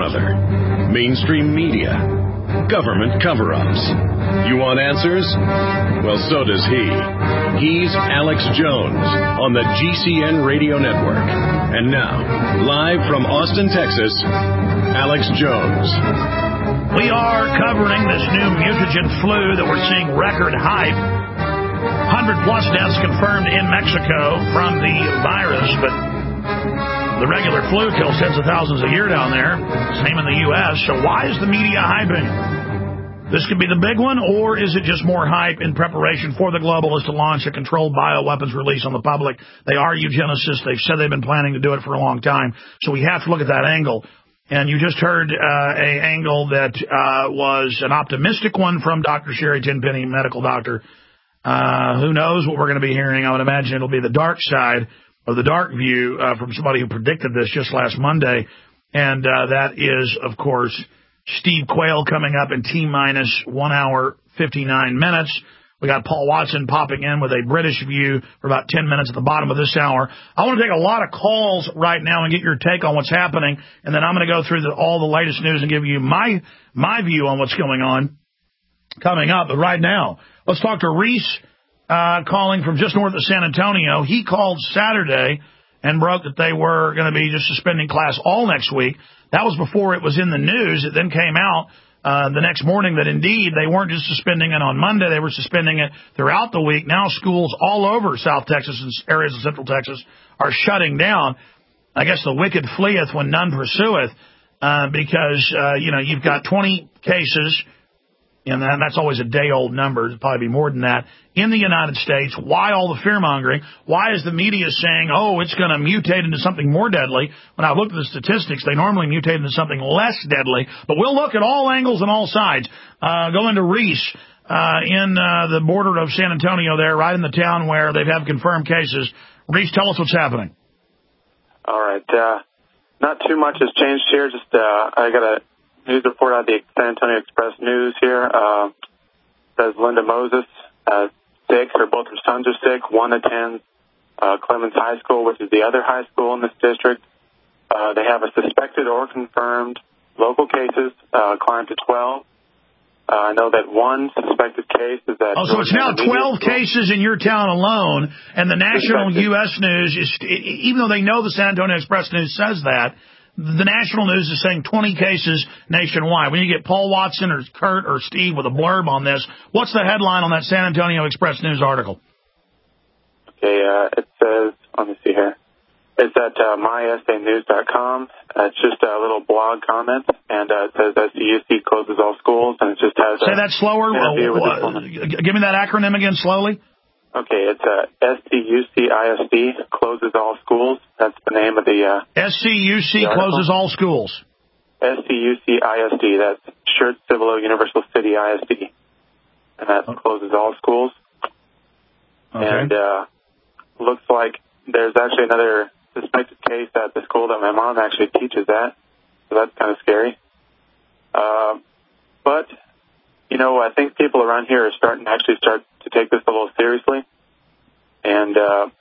or other. Mainstream media. Government cover-ups. You want answers? Well, so does he. He's Alex Jones on the GCN Radio Network. And now, live from Austin, Texas, Alex Jones. We are covering this new mutagen flu that we're seeing record hype. 100-plus deaths confirmed in Mexico from the virus, but the regular flu kills tens of thousands a year down there. Same in the U.S. So why is the media hyping? This could be the big one, or is it just more hype in preparation for the globalists to launch a controlled bioweapons release on the public? They are eugenicists. They've said they've been planning to do it for a long time. So we have to look at that angle. And you just heard an angle that was an optimistic one from Dr. Sherry Tenpenny, medical doctor. Who knows what we're going to be hearing? I would imagine it'll be the dark side or the dark view from somebody who predicted this just last Monday. And that is, of course, Steve Quayle coming up in T-minus 1 hour, 59 minutes. We got Paul Watson popping in with a British view for about 10 minutes at the bottom of this hour. I want to take a lot of calls right now and get your take on what's happening, and then I'm going to go through all the latest news and give you my view on what's going on coming up. But right now, let's talk to Reese calling from just north of San Antonio. He called Saturday and broke that they were going to be just suspending class all next week. That was before it was in the news. It then came out the next morning that indeed they weren't just suspending it on Monday, they were suspending it throughout the week. Now schools all over South Texas and areas of Central Texas are shutting down. I guess the wicked fleeth when none pursueth, because, you've got 20 cases, and that's always a day-old number. It'll probably be more than that. In the United States, why all the fear-mongering? Why is the media saying, it's going to mutate into something more deadly? When I've looked at the statistics, they normally mutate into something less deadly. But we'll look at all angles and all sides. Go into Reese in the border of San Antonio there, right in the town where they've had confirmed cases. Reese, tell us what's happening. All right. Not too much has changed here. Just I got a news report out of the San Antonio Express News here. Says Linda Moses, sick, or both her sons are sick. One attends Clemens High School, which is the other high school in this district. They have a suspected or confirmed local cases climbed to 12. I know that one suspected case is that... so it's now 12 cases in your town alone, and the national U.S. news is, even though they know the San Antonio Express News says that, the national news is saying 20 cases nationwide. When you get Paul Watson or Kurt or Steve with a blurb on this, what's the headline on that San Antonio Express News article? Okay, it says, let me see here. It's at mysanews.com. It's just a little blog comment, and it says SCUC closes all schools, and it just has... Say that slower. Give me that acronym again slowly. Okay, it's SCUCISD closes all schools. That's the name of the... SCUC closes all schools. SCUCISD, that's Schertz Civilo Universal City ISD. And that closes all schools. Okay. And looks like there's actually another suspected case at the school that my mom actually teaches at. So that's kind of scary. But, I think people around here are starting to take this a little seriously. And,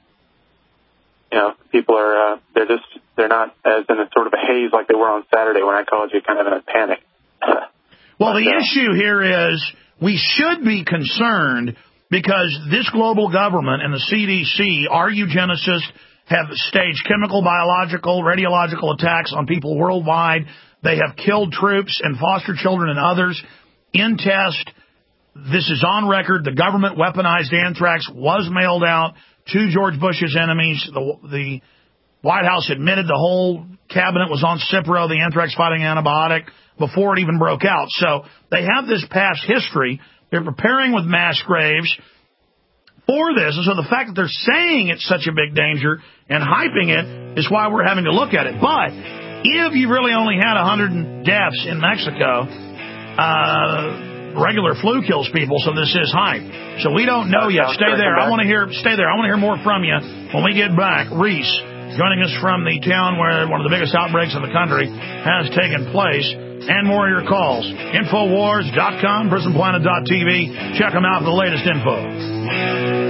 people are, they're not as in a sort of a haze like they were on Saturday when I called you, kind of in a panic. Well, the issue here is we should be concerned because this global government and the CDC are eugenicists, have staged chemical, biological, radiological attacks on people worldwide. They have killed troops and foster children and others in test. This is on record. The government weaponized anthrax was mailed out to George Bush's enemies. The White House admitted the whole cabinet was on Cipro, the anthrax-fighting antibiotic, before it even broke out. So they have this past history. They're preparing with mass graves for this. And so the fact that they're saying it's such a big danger and hyping it is why we're having to look at it. But if you really only had 100 deaths in Mexico, regular flu kills people, so this is hype. So we don't know yet. Stay there. I want to hear more from you when we get back. Reese, joining us from the town where one of the biggest outbreaks in the country has taken place, and more of your calls. Infowars.com, PrisonPlanet.tv. Check them out for the latest info.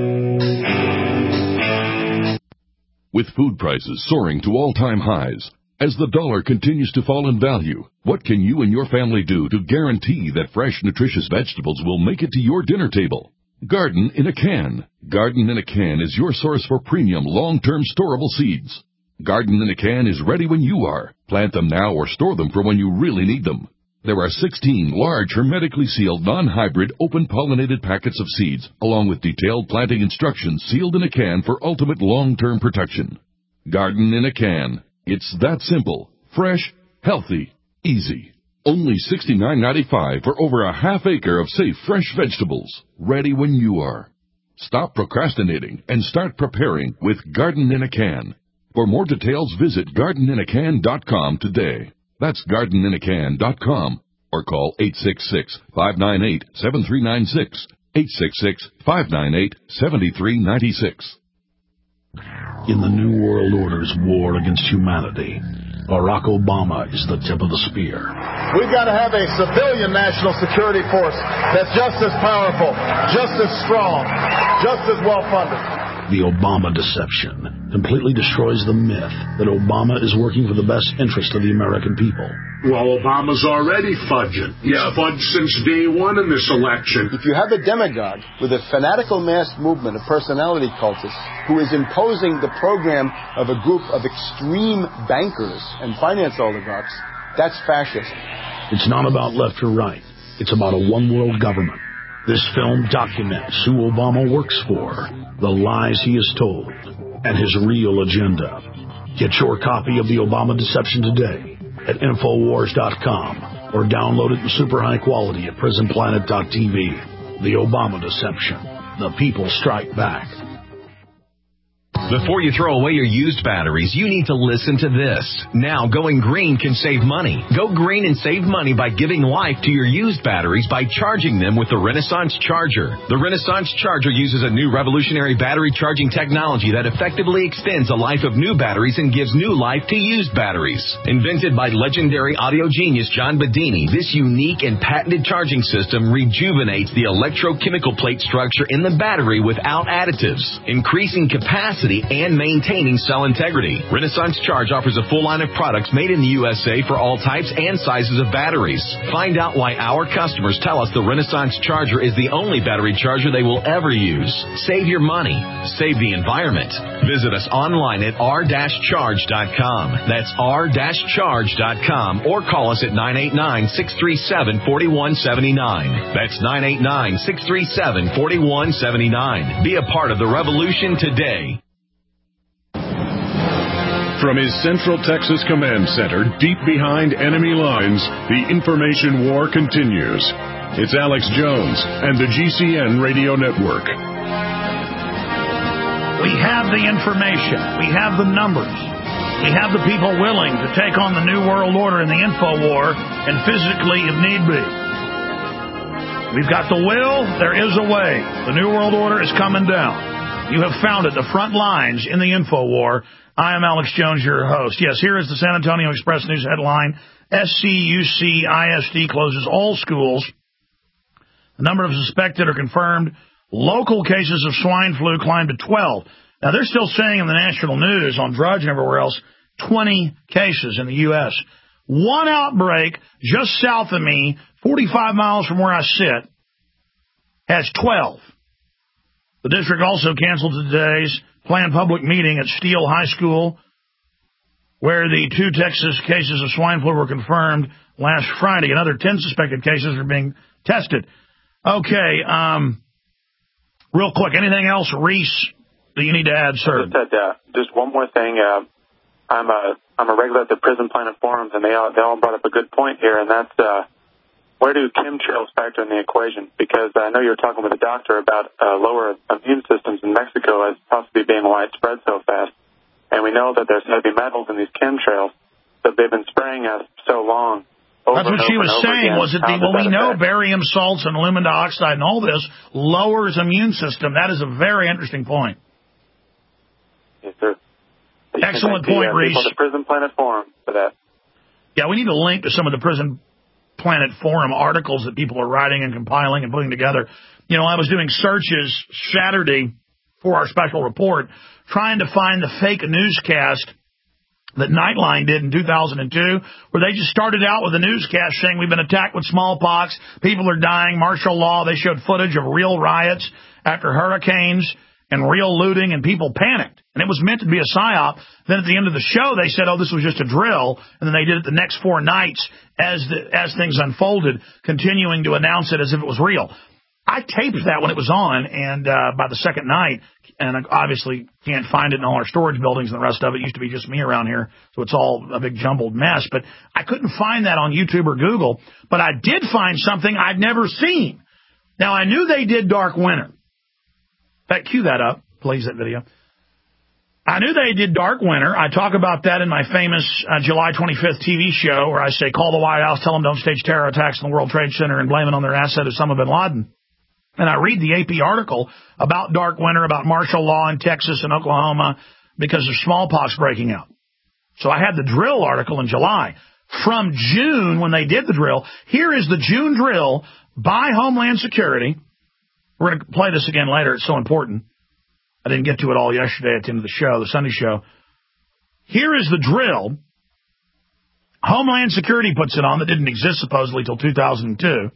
With food prices soaring to all-time highs, As the dollar continues to fall in value, what can you and your family do to guarantee that fresh, nutritious vegetables will make it to your dinner table? Garden in a Can. Garden in a Can is your source for premium, long-term storable seeds. Garden in a Can is ready when you are. Plant them now or store them for when you really need them. There are 16 large, hermetically sealed, non-hybrid, open-pollinated packets of seeds, along with detailed planting instructions sealed in a can for ultimate long-term protection. Garden in a Can. It's that simple, fresh, healthy, easy. Only $69.95 for over a half acre of safe, fresh vegetables, ready when you are. Stop procrastinating and start preparing with Garden in a Can. For more details, visit gardeninacan.com today. That's gardeninacan.com or call 866-598-7396, 866-598-7396. In the New World Order's war against humanity, Barack Obama is the tip of the spear. We've got to have a civilian national security force that's just as powerful, just as strong, just as well-funded. The Obama deception completely destroys the myth that Obama is working for the best interest of the American people. Well, Obama's already fudging. He's fudged since day one in this election. If you have a demagogue with a fanatical mass movement of personality cultists who is imposing the program of a group of extreme bankers and finance oligarchs, that's fascism. It's not about left or right. It's about a one-world government. This film documents who Obama works for, the lies he has told, and his real agenda. Get your copy of The Obama Deception today at Infowars.com or download it in super high quality at PrisonPlanet.tv. The Obama Deception. The people strike back. Before you throw away your used batteries, you need to listen to this. Now, going green can save money. Go green and save money by giving life to your used batteries by charging them with the Renaissance Charger. The Renaissance Charger uses a new revolutionary battery charging technology that effectively extends the life of new batteries and gives new life to used batteries. Invented by legendary audio genius John Bedini, this unique and patented charging system rejuvenates the electrochemical plate structure in the battery without additives, increasing capacity and maintaining cell integrity. Renaissance Charge offers a full line of products made in the USA for all types and sizes of batteries. Find out why our customers tell us the Renaissance Charger is the only battery charger they will ever use. Save your money. Save the environment. Visit us online at r-charge.com. That's r-charge.com or call us at 989-637-4179. That's 989-637-4179. Be a part of the revolution today. From his Central Texas Command Center, deep behind enemy lines, the information war continues. It's Alex Jones and the GCN Radio Network. We have the information. We have the numbers. We have the people willing to take on the New World Order in the info war, and physically if need be. We've got the will. There is a way. The New World Order is coming down. You have found it, the front lines in the info war. I am Alex Jones, your host. Yes, here is the San Antonio Express News headline. SCUC-ISD closes all schools. The number of suspected or confirmed local cases of swine flu climbed to 12. Now, they're still saying in the national news, on Drudge and everywhere else, 20 cases in the U.S. One outbreak just south of me, 45 miles from where I sit, has 12. The district also canceled today's planned public meeting at Steele High School, where the 2 Texas cases of swine flu were confirmed last Friday. Another 10 suspected cases are being tested. Okay, real quick, anything else, Reese, that you need to add, sir? Just one more thing. I'm a regular at the Prison Planet forums, and they all brought up a good point here, and that's where do chemtrails factor in the equation? Because I know you were talking with a doctor about lower immune systems in Mexico as possibly being widespread so fast. And we know that there's heavy metals in these chemtrails, but they've been spraying us so long. That's what she was saying. Was it we know barium salts and aluminum dioxide and all this lowers immune system. That is a very interesting point. Yes, sir. Excellent point, Reese. The Prison Planet forum for that. Yeah, we need to link to some of the Prison Planet forum articles that people are writing and compiling and putting together. You know, I was doing searches Saturday for our special report, trying to find the fake newscast that Nightline did in 2002, where they just started out with a newscast saying we've been attacked with smallpox, people are dying, martial law. They showed footage of real riots after hurricanes and real looting, and people panicked. And it was meant to be a psyop. Then at the end of the show, they said, oh, this was just a drill. And then they did it the next 4 nights as things unfolded, continuing to announce it as if it was real. I taped that when it was on, and by the second night, and I obviously can't find it in all our storage buildings, and the rest of it used to be just me around here, so it's all a big jumbled mess. But I couldn't find that on YouTube or Google, but I did find something I'd never seen. Now, I knew they did Dark Winter. In fact, cue that up, please, that video. I knew they did Dark Winter. I talk about that in my famous July 25th TV show, where I say, call the White House, tell them don't stage terror attacks in the World Trade Center and blame it on their asset Osama bin Laden. And I read the AP article about Dark Winter, about martial law in Texas and Oklahoma because of smallpox breaking out. So I had the drill article in July. From June, when they did the drill, here is the June drill by Homeland Security. We're going to play this again later. It's so important. I didn't get to it all yesterday at the end of the show, the Sunday show. Here is the drill. Homeland Security puts it on that didn't exist supposedly till 2002.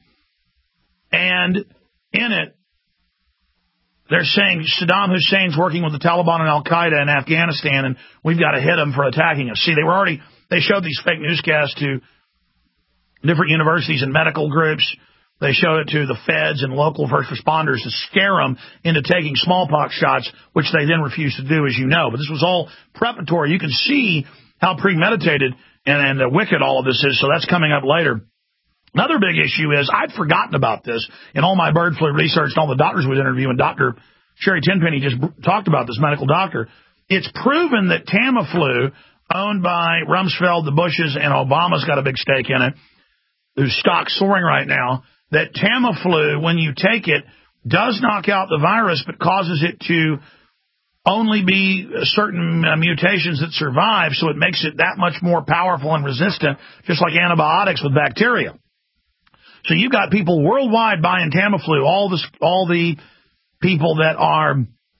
And in it, they're saying Saddam Hussein's working with the Taliban and Al-Qaeda in Afghanistan, and we've got to hit them for attacking us. See, they showed these fake newscasts to different universities and medical groups. They showed it to the feds and local first responders to scare them into taking smallpox shots, which they then refused to do, as you know. But this was all preparatory. You can see how premeditated and wicked all of this is, so that's coming up later. Another big issue is I'd forgotten about this in all my bird flu research and all the doctors we was interviewing. Dr. Sherry Tenpenny just talked about this, medical doctor. It's proven that Tamiflu, owned by Rumsfeld, the Bushes, and Obama's got a big stake in it, whose stock's soaring right now, that Tamiflu, when you take it, does knock out the virus, but causes it to only be certain mutations that survive, so it makes it that much more powerful and resistant, just like antibiotics with bacteria. So you've got people worldwide buying Tamiflu, all the people that are,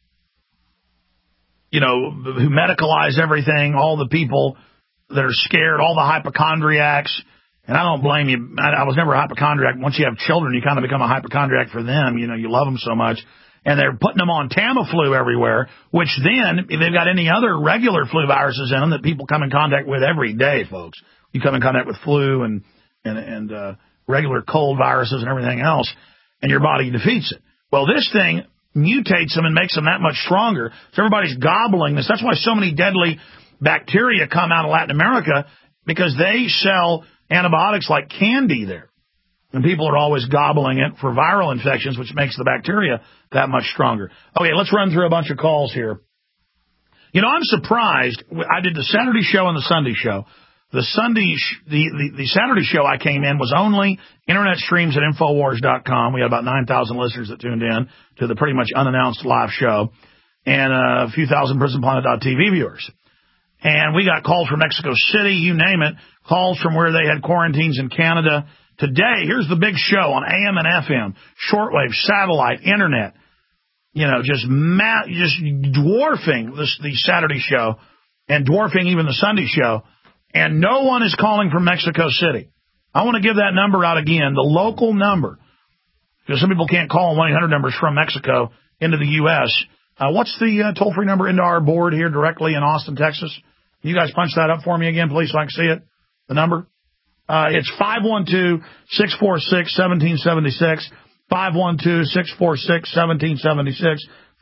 who medicalize everything, all the people that are scared, all the hypochondriacs. And I don't blame you. I was never a hypochondriac. Once you have children, you kind of become a hypochondriac for them. You love them so much. And they're putting them on Tamiflu everywhere, which then, if they've got any other regular flu viruses in them that people come in contact with every day, folks. You come in contact with flu and regular cold viruses and everything else, and your body defeats it. Well, this thing mutates them and makes them that much stronger. So everybody's gobbling this. That's why so many deadly bacteria come out of Latin America, because they sell antibiotics like candy there. And people are always gobbling it for viral infections, which makes the bacteria that much stronger. Okay, let's run through a bunch of calls here. I'm surprised. I did the Saturday show and the Sunday show. The Saturday show I came in was only internet streams at Infowars.com. We had about 9,000 listeners that tuned in to the pretty much unannounced live show, and a few thousand PrisonPlanet.tv viewers. And we got calls from Mexico City, you name it, calls from where they had quarantines in Canada. Today, here's the big show on AM and FM, shortwave, satellite, internet, just dwarfing the Saturday show and dwarfing even the Sunday show. And no one is calling from Mexico City. I want to give that number out again, the local number, because some people can't call 1-800 numbers from Mexico into the U.S. What's the toll-free number into our board here directly in Austin, Texas? Can you guys punch that up for me again, please, so I can see it? The number? It's 512-646-1776, 512-646-1776,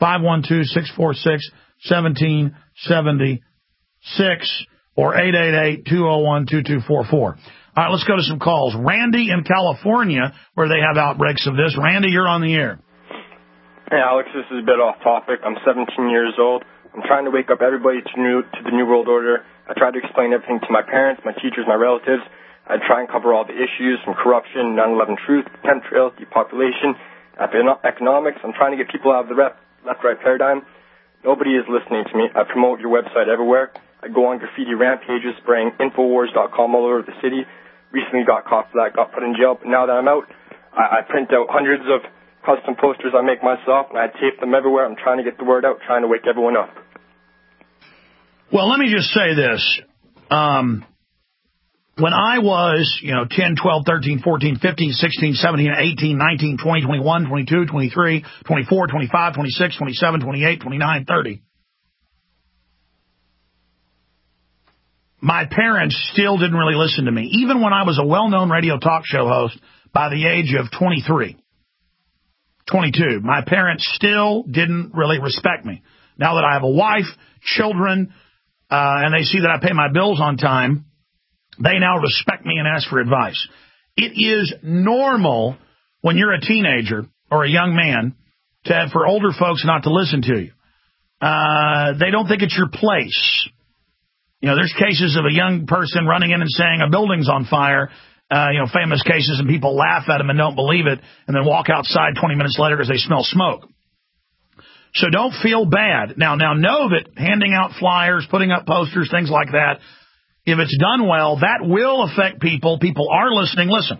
512-646-1776, or 888-201-2244. All right, let's go to some calls. Randy in California, where they have outbreaks of this. Randy, you're on the air. Hey, Alex, this is a bit off topic. I'm 17 years old. I'm trying to wake up everybody to the New World Order. I try to explain everything to my parents, my teachers, my relatives. I try and cover all the issues from corruption, 9/11 truth, chemtrails, depopulation, economics. I'm trying to get people out of the left-right paradigm. Nobody is listening to me. I promote your website everywhere. I go on graffiti rampages, spraying Infowars.com all over the city. Recently got caught for that, got put in jail. But now that I'm out, I print out hundreds of custom posters I make myself, and I tape them everywhere. I'm trying to get the word out, trying to wake everyone up. Well, let me just say this. When I was, 10, 12, 13, 14, 15, 16, 17, 18, 19, 20, 21, 22, 23, 24, 25, 26, 27, 28, 29, 30, my parents still didn't really listen to me. Even when I was a well-known radio talk show host by the age of 23, 22, my parents still didn't really respect me. Now that I have a wife, children, and they see that I pay my bills on time, they now respect me and ask for advice. It is normal when you're a teenager or a young man for older folks not to listen to you. They don't think it's your place. There's cases of a young person running in and saying a building's on fire, famous cases, and people laugh at them and don't believe it and then walk outside 20 minutes later because they smell smoke. So don't feel bad. Now know that handing out flyers, putting up posters, things like that, if it's done well, that will affect people. People are listening. Listen,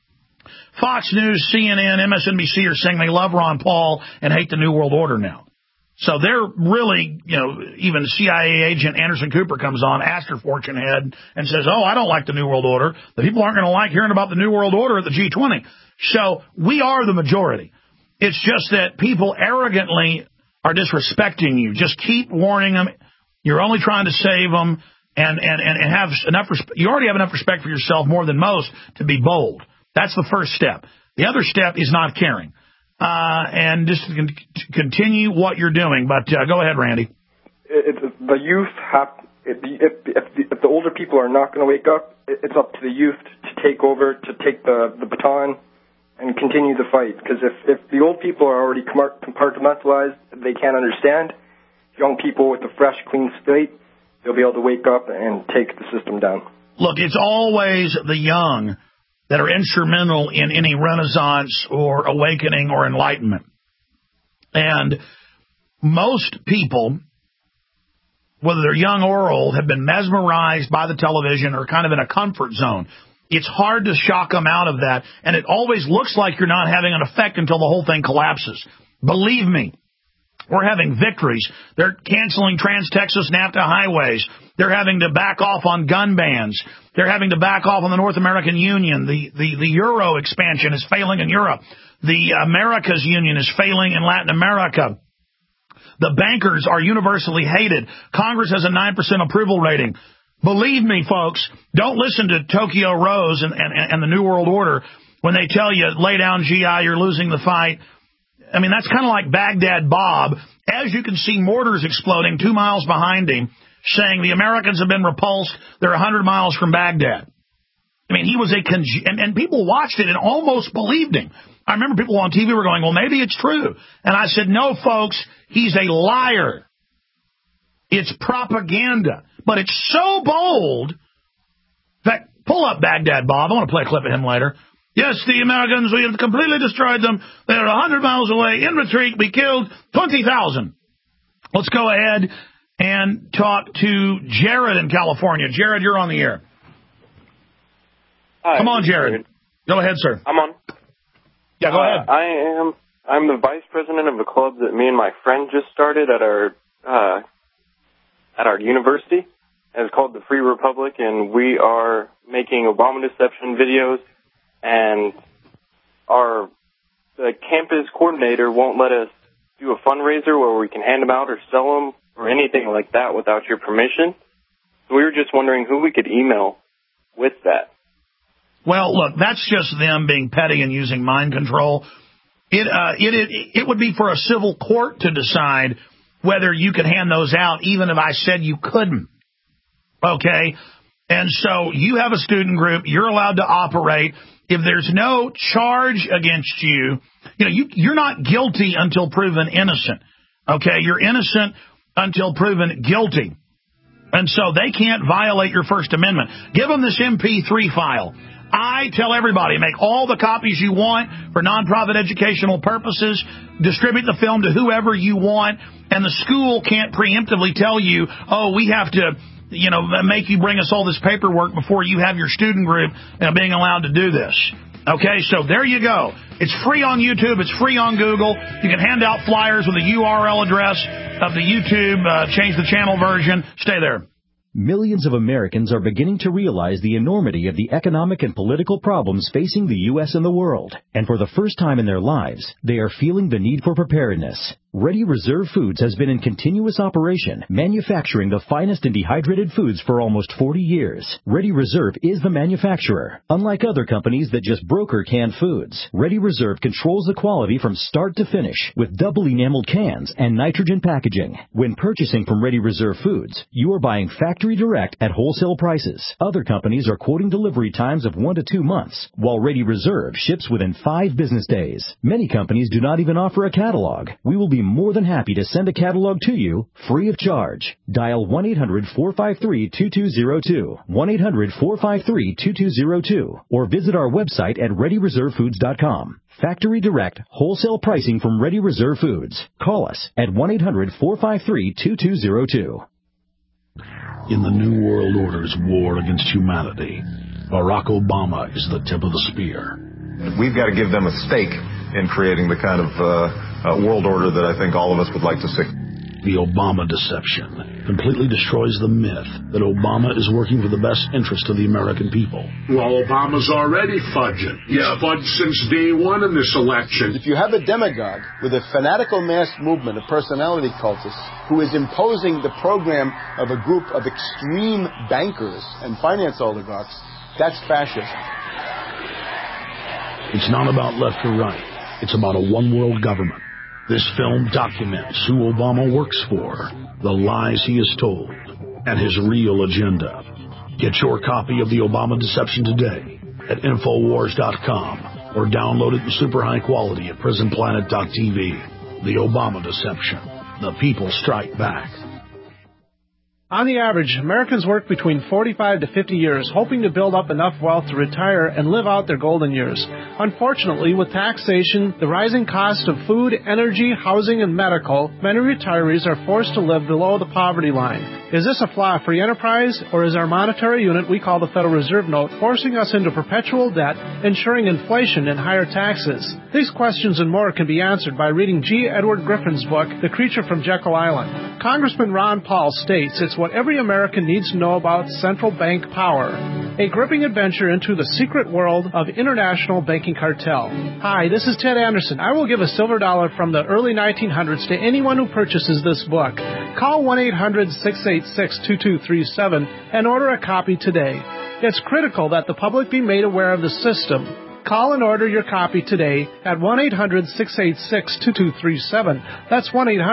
Fox News, CNN, MSNBC are saying they love Ron Paul and hate the New World Order now. So they're really, even CIA agent Anderson Cooper comes on, Astor Fortune head, and says, I don't like the New World Order. The people aren't going to like hearing about the New World Order at the G20. So we are the majority. It's just that people arrogantly are disrespecting you. Just keep warning them. You're only trying to save them. And have enough. You already have enough respect for yourself, more than most, to be bold. That's the first step. The other step is not caring, and just continue what you're doing. But go ahead, Randy. The youth have. If the older people are not going to wake up, it's up to the youth to take over, to take the baton, and continue the fight. Because if the old people are already compartmentalized, they can't understand. Young people with a fresh, clean slate, they'll be able to wake up and take the system down. Look, it's always the young that are instrumental in any renaissance or awakening or enlightenment. And most people, whether they're young or old, have been mesmerized by the television or kind of in a comfort zone. It's hard to shock them out of that, and it always looks like you're not having an effect until the whole thing collapses. Believe me. We're having victories. They're canceling Trans-Texas NAFTA highways. They're having to back off on gun bans. They're having to back off on the North American Union. The Euro expansion is failing in Europe. The Americas Union is failing in Latin America. The bankers are universally hated. Congress has a 9% approval rating. Believe me, folks, don't listen to Tokyo Rose and the New World Order when they tell you, lay down, GI, you're losing the fight. I mean, that's kind of like Baghdad Bob. As you can see, mortars exploding 2 miles behind him, saying the Americans have been repulsed. They're 100 miles from Baghdad. I mean, he was and people watched it and almost believed him. I remember people on TV were going, well, maybe it's true. And I said, no, folks, he's a liar. It's propaganda. But it's so bold. In fact, pull up Baghdad Bob. I want to play a clip of him later. Yes, the Americans, we have completely destroyed them. They're 100 miles away. In retreat, we killed 20,000. Let's go ahead and talk to Jared in California. Jared, you're on the air. Hi, come on, Jared. Go ahead, sir. I'm on. Yeah, go ahead. I'm the vice president of a club that me and my friend just started at our university. And it's called the Free Republic, and we are making Obama deception videos. And the campus coordinator won't let us do a fundraiser where we can hand them out or sell them or anything like that without your permission. So we were just wondering who we could email with that. Well, look, that's just them being petty and using mind control. It would be for a civil court to decide whether you could hand those out, even if I said you couldn't. Okay? And so you have a student group. You're allowed to operate. If there's no charge against you, you're not guilty until proven innocent. Okay? You're innocent until proven guilty. And so they can't violate your First Amendment. Give them this MP3 file. I tell everybody, make all the copies you want for nonprofit educational purposes. Distribute the film to whoever you want. And the school can't preemptively tell you, oh, we have to make you bring us all this paperwork before you have your student group being allowed to do this. Okay, so there you go. It's free on YouTube. It's free on Google. You can hand out flyers with the URL address of the YouTube, change the channel version. Stay there. Millions of Americans are beginning to realize the enormity of the economic and political problems facing the U.S. and the world. And for the first time in their lives, they are feeling the need for preparedness. Ready Reserve Foods has been in continuous operation, manufacturing the finest in dehydrated foods for almost 40 years. Ready Reserve is the manufacturer. Unlike other companies that just broker canned foods, Ready Reserve controls the quality from start to finish with double enameled cans and nitrogen packaging. When purchasing from Ready Reserve Foods, you are buying factory direct at wholesale prices. Other companies are quoting delivery times of 1 to 2 months, while Ready Reserve ships within 5 business days. Many companies do not even offer a catalog. We will be more than happy to send a catalog to you free of charge. Dial 1-800-453-2202, 1-800-453-2202, or visit our website at ReadyReserveFoods.com. Factory direct, wholesale pricing from Ready Reserve Foods. Call us at 1-800-453-2202. In the New World Order's war against humanity, Barack Obama is the tip of the spear. We've got to give them a stake in creating the kind of world order that I think all of us would like to see. The Obama deception completely destroys the myth that Obama is working for the best interest of the American people. Well, Obama's already fudging. He's fudged since day one in this election. If you have a demagogue with a fanatical mass movement of personality cultists who is imposing the program of a group of extreme bankers and finance oligarchs, that's fascism. It's not about left or right. It's about a one-world government. This film documents who Obama works for, the lies he has told, and his real agenda. Get your copy of The Obama Deception today at Infowars.com or download it in super high quality at PrisonPlanet.tv. The Obama Deception. The people strike back. On the average, Americans work between 45 to 50 years, hoping to build up enough wealth to retire and live out their golden years. Unfortunately, with taxation, the rising cost of food, energy, housing, and medical, many retirees are forced to live below the poverty line. Is this a flaw of free enterprise, or is our monetary unit we call the Federal Reserve Note forcing us into perpetual debt, ensuring inflation and higher taxes? These questions and more can be answered by reading G. Edward Griffin's book, The Creature from Jekyll Island. Congressman Ron Paul states it's what every American needs to know about central bank power. A gripping adventure into the secret world of international banking cartel. Hi, this is Ted Anderson. I will give a silver dollar from the early 1900s to anyone who purchases this book. Call 1-800-686-2237 and order a copy today. It's critical that the public be made aware of the system. Call and order your copy today at 1-800-686-2237. That's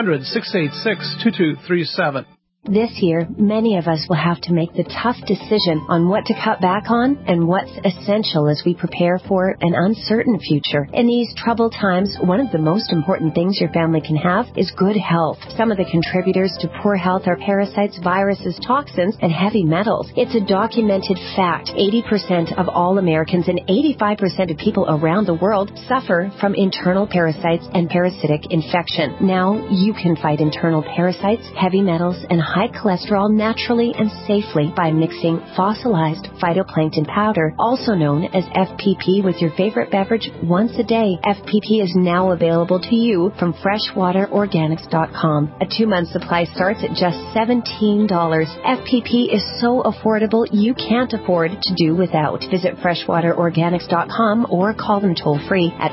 1-800-686-2237. This year, many of us will have to make the tough decision on what to cut back on and what's essential as we prepare for an uncertain future. In these troubled times, one of the most important things your family can have is good health. Some of the contributors to poor health are parasites, viruses, toxins, and heavy metals. It's a documented fact. 80% of all Americans and 85% of people around the world suffer from internal parasites and parasitic infection. Now, you can fight internal parasites, heavy metals, and high cholesterol naturally and safely by mixing fossilized phytoplankton powder, also known as FPP, with your favorite beverage once a day. FPP is now available to you from freshwaterorganics.com. A 2-month supply starts at just $17. FPP is so affordable you can't afford to do without. Visit freshwaterorganics.com or call them toll-free at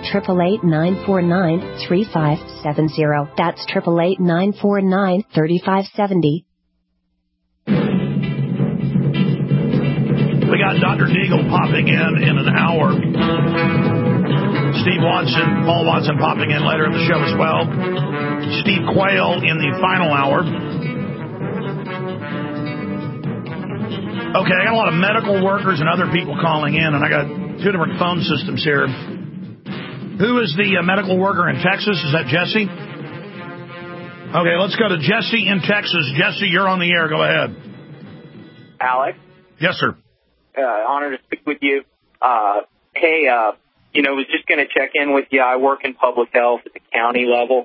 888-949-3570. That's 888-949-3570. We got Dr. Deagle popping in an hour. Steve Watson, Paul Watson popping in later in the show as well. Steve Quayle in the final hour. Okay, I got a lot of medical workers and other people calling in, and I got 2 different phone systems here. Who is the medical worker in Texas? Is that Jesse? Okay, let's go to Jesse in Texas. Jesse, you're on the air. Go ahead. Alex? Yes, sir. Honor to speak with you. Hey, was just going to check in with you. I work in public health at the county level.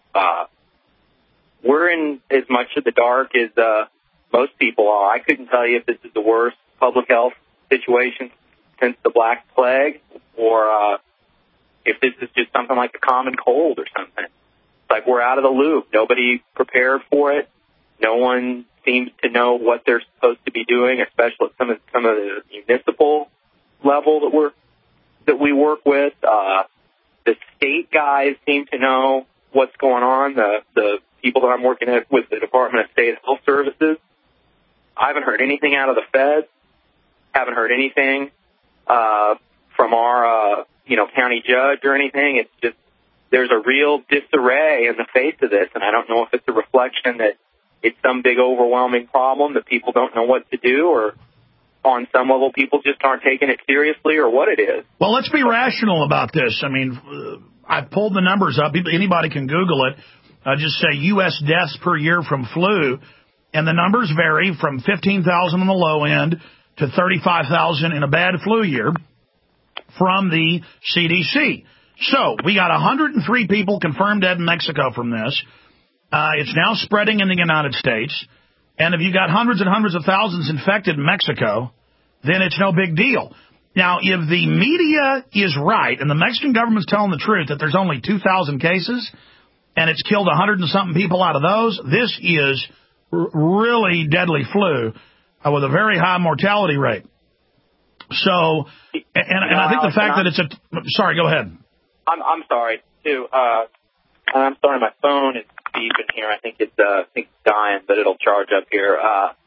We're in as much of the dark as most people are. I couldn't tell you if this is the worst public health situation since the Black Plague, or if this is just something like a common cold or something. It's like we're out of the loop. Nobody prepared for it. No one seems to know what they're supposed to be doing, especially some of the municipal level that we work with. The state guys seem to know what's going on. The people that I'm working with the Department of State Health Services. I haven't heard anything out of the feds. Haven't heard anything from our county judge or anything. It's just there's a real disarray in the face of this, and I don't know if it's a reflection that it's some big overwhelming problem that people don't know what to do, or on some level people just aren't taking it seriously, or what it is. Well, let's be rational about this. I mean, I've pulled the numbers up. Anybody can Google it. Just say U.S. deaths per year from flu, and the numbers vary from 15,000 on the low end to 35,000 in a bad flu year from the CDC. So we got 103 people confirmed dead in Mexico from this. It's now spreading in the United States. And if you got hundreds and hundreds of thousands infected in Mexico, then it's no big deal. Now, if the media is right and the Mexican government's telling the truth that there's only 2,000 cases and it's killed 100 and something people out of those, this is really deadly flu with a very high mortality rate. So, and I think the fact that it's sorry, go ahead. I'm sorry, too. I'm sorry, my phone is beeping here. I think it's dying, but it'll charge up here.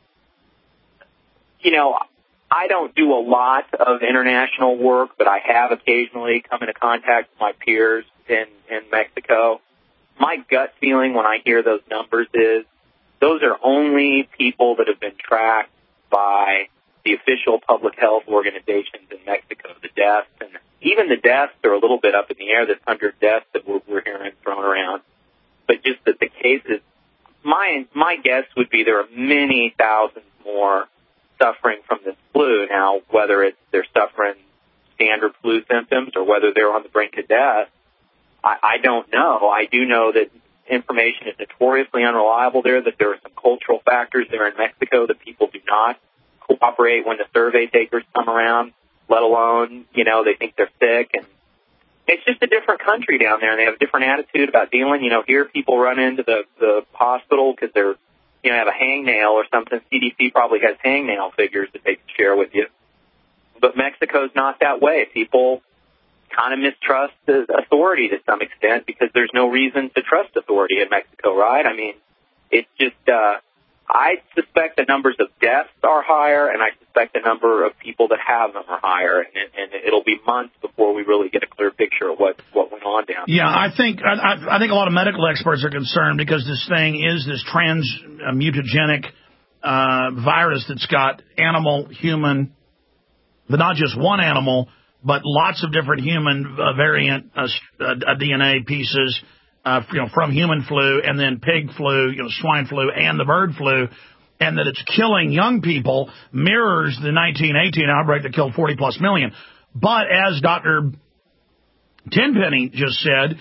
I don't do a lot of international work, but I have occasionally come into contact with my peers in Mexico. My gut feeling when I hear those numbers is those are only people that have been tracked by the official public health organizations in Mexico, the deaths. And even the deaths are a little bit up in the air, this 100 deaths that we're hearing thrown around. But just that the cases, my guess would be there are many thousands more suffering from this flu. Now, whether they're suffering standard flu symptoms or whether they're on the brink of death, I don't know. I do know that information is notoriously unreliable there, that there are some cultural factors there in Mexico that people do not cooperate when the survey takers come around, let alone, they think they're sick. And it's just a different country down there, and they have a different attitude about dealing. Here people run into the hospital because they're, have a hangnail or something. CDC probably has hangnail figures that they can share with you. But Mexico's not that way. People kind of mistrust the authority to some extent because there's no reason to trust authority in Mexico, right? I mean, it's just, I suspect the numbers of deaths are higher, and I suspect the number of people that have them are higher, and it'll be months before we really get a clear picture of what went on down there. Yeah, I think a lot of medical experts are concerned because this thing is this mutagenic virus that's got animal, human, but not just one animal, but lots of different human variant DNA pieces, from human flu and then pig flu, swine flu and the bird flu, and that it's killing young people mirrors the 1918 outbreak that killed 40+ million. But as Dr. Tenpenny just said,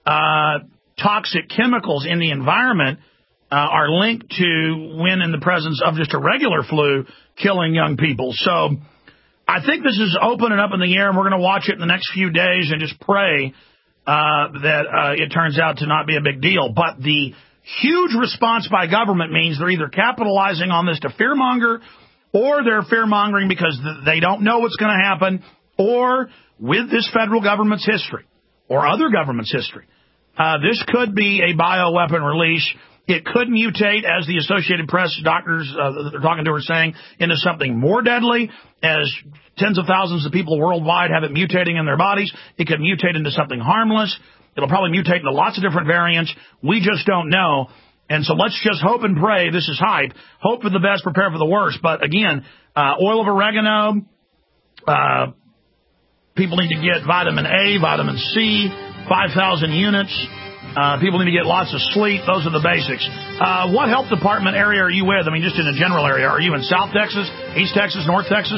toxic chemicals in the environment are linked to when in the presence of just a regular flu killing young people. So I think this is opening up in the air, and we're going to watch it in the next few days and just pray that it turns out to not be a big deal. But the huge response by government means they're either capitalizing on this to fearmonger, or they're fearmongering because they don't know what's going to happen, or with this federal government's history or other government's history, this could be a bioweapon release. It could mutate, as the Associated Press doctors that they're talking to are saying, into something more deadly, as tens of thousands of people worldwide have it mutating in their bodies. It could mutate into something harmless. It'll probably mutate into lots of different variants. We just don't know. And so let's just hope and pray. This is hype. Hope for the best, prepare for the worst. But again, oil of oregano, people need to get vitamin A, vitamin C, 5,000 units. People need to get lots of sleep. Those are the basics. What health department area are you with? I mean, just in a general area. Are you in South Texas, East Texas, North Texas?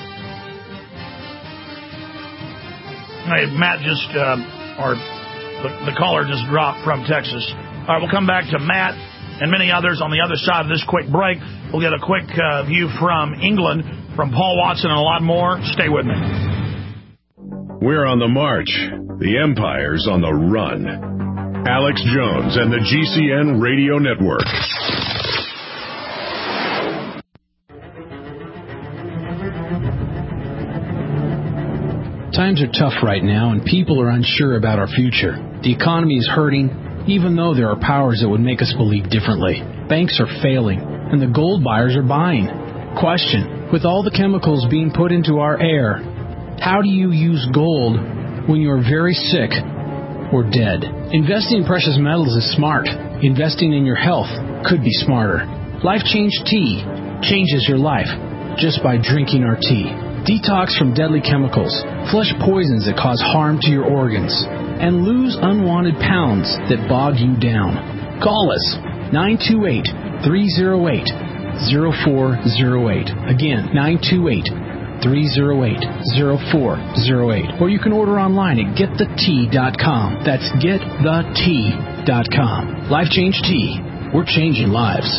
Hey, Matt just, or the caller just dropped from Texas. All right, we'll come back to Matt and many others on the other side of this quick break. We'll get a quick view from England, from Paul Watson, and a lot more. Stay with me. We're on the march. The empire's on the run. Alex Jones and the GCN Radio Network. Times are tough right now, and people are unsure about our future. The economy is hurting, even though there are powers that would make us believe differently. Banks are failing, and the gold buyers are buying. Question: with all the chemicals being put into our air, how do you use gold when you're very sick or dead? Investing in precious metals is smart. Investing in your health could be smarter. Life Change Tea changes your life just by drinking our tea. Detox from deadly chemicals, flush poisons that cause harm to your organs, and lose unwanted pounds that bog you down. Call us, 928-308-0408. Again, 928-308-0408. Or you can order online at getthetea.com. That's getthetea.com. Life Change Tea. We're changing lives.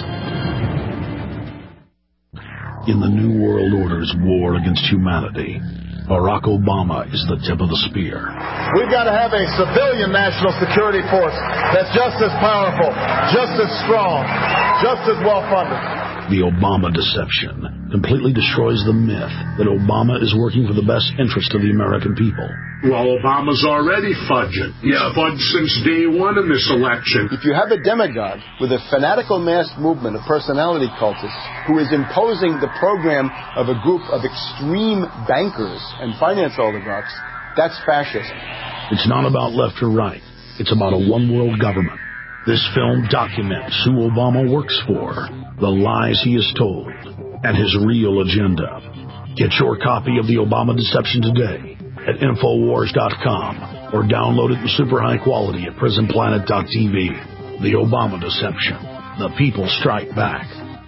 In the New World Order's war against humanity, Barack Obama is the tip of the spear. We've got to have a civilian national security force that's just as powerful, just as strong, just as well-funded. The Obama deception completely destroys the myth that Obama is working for the best interest of the American people. Well, Obama's already fudging. He's fudged since day one in this election. If you have a demagogue with a fanatical mass movement of personality cultists who is imposing the program of a group of extreme bankers and finance oligarchs, that's fascism. It's not about left or right. It's about a one-world government. This film documents who Obama works for, the lies he has told, and his real agenda. Get your copy of The Obama Deception today at Infowars.com or download it in super high quality at PrisonPlanet.tv. The Obama Deception. The people strike back.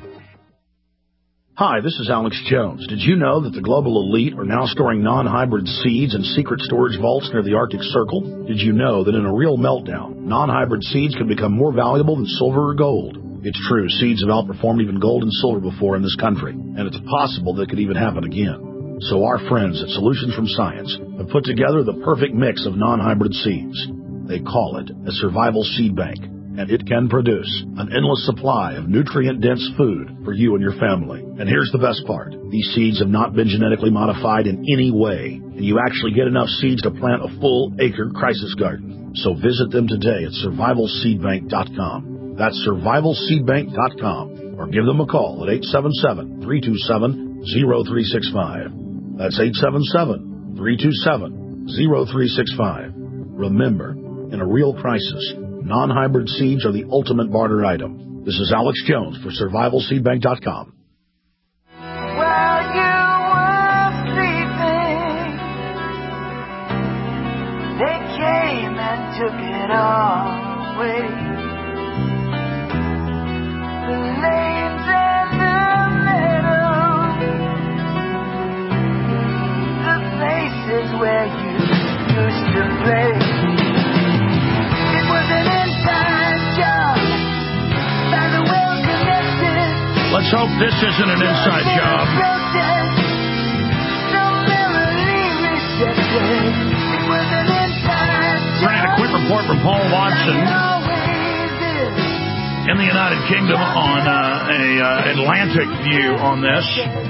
Hi, this is Alex Jones. Did you know that the global elite are now storing non-hybrid seeds in secret storage vaults near the Arctic Circle? Did you know that in a real meltdown, non-hybrid seeds can become more valuable than silver or gold? It's true, seeds have outperformed even gold and silver before in this country, and it's possible that could even happen again. So our friends at Solutions from Science have put together the perfect mix of non-hybrid seeds. They call it a survival seed bank, and it can produce an endless supply of nutrient-dense food for you and your family. And here's the best part. These seeds have not been genetically modified in any way, and you actually get enough seeds to plant a full-acre crisis garden. So visit them today at survivalseedbank.com. That's survivalseedbank.com, or give them a call at 877-327-0365. That's 877-327-0365. Remember, in a real crisis, non-hybrid seeds are the ultimate barter item. This is Alex Jones for survivalseedbank.com. While you were sleeping, they came and took it all away. The lanes and the meadows, the places where you used to play. It was an inside job by the well-connected. Let's hope this isn't an inside job. Trying a quick report from Paul Watson in the United Kingdom on a Atlantic view on this.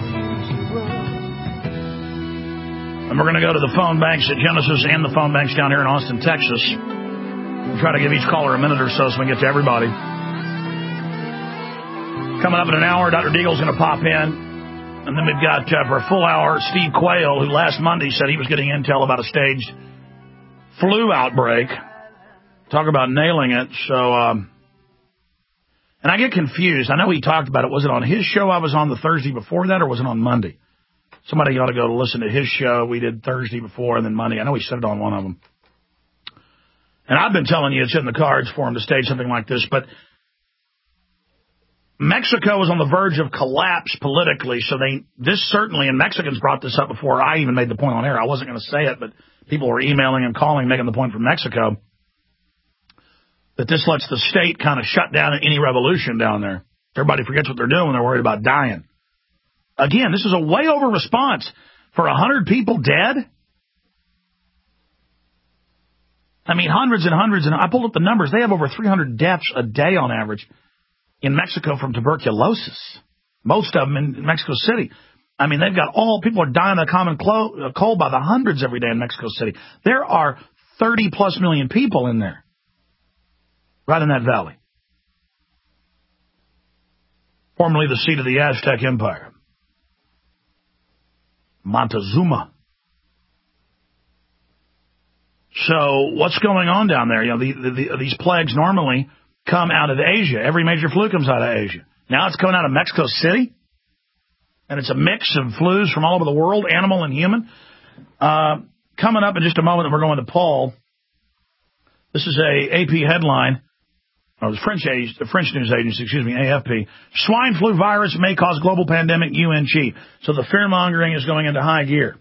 And we're going to go to the phone banks at Genesis and the phone banks down here in Austin, Texas. We'll try to give each caller a minute or so we can get to everybody. Coming up in an hour, Dr. Deagle's going to pop in. And then we've got, for a full hour, Steve Quayle, who last Monday said he was getting intel about a staged flu outbreak. Talk about nailing it. So, and I get confused. I know he talked about it. Was it on his show I was on the Thursday before that, or was it on Monday? Somebody ought to go to listen to his show. We did Thursday before and then Monday. I know he said it on one of them. And I've been telling you it's in the cards for him to stage something like this, but Mexico is on the verge of collapse politically, so this certainly, and Mexicans brought this up before I even made the point on air. I wasn't going to say it, but people were emailing and calling, making the point from Mexico, that this lets the state kind of shut down any revolution down there. Everybody forgets what they're doing when they're worried about dying. Again, this is a way over response for 100 people dead. I mean, hundreds and hundreds, and I pulled up the numbers. They have over 300 deaths a day on average in Mexico from tuberculosis, most of them in Mexico City. I mean, they've got people are dying of common cold by the hundreds every day in Mexico City. There are 30-plus million people in there, right in that valley. Formerly the seat of the Aztec Empire. Montezuma. So what's going on down there? You know, these plagues normally come out of Asia. Every major flu comes out of Asia. Now it's coming out of Mexico City, and it's a mix of flus from all over the world, animal and human. Coming up in just a moment, we're going to Paul. This is a AP headline. The French news agency, AFP. Swine flu virus may cause global pandemic, UN chief. So the fear-mongering is going into high gear.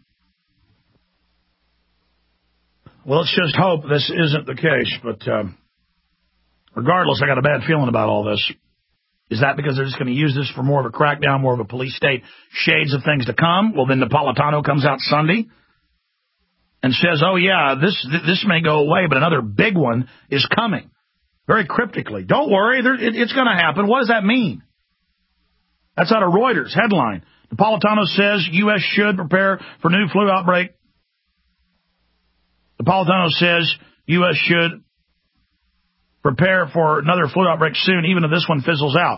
Well, let's just hope this isn't the case. But regardless, I got a bad feeling about all this. Is that because they're just going to use this for more of a crackdown, more of a police state, shades of things to come? Well, then Napolitano comes out Sunday and says, oh, yeah, this may go away, but another big one is coming. Very cryptically. Don't worry, it's going to happen. What does that mean? That's out of Reuters headline. Napolitano says U.S. should prepare for new flu outbreak. Napolitano says U.S. should prepare for another flu outbreak soon, even if this one fizzles out.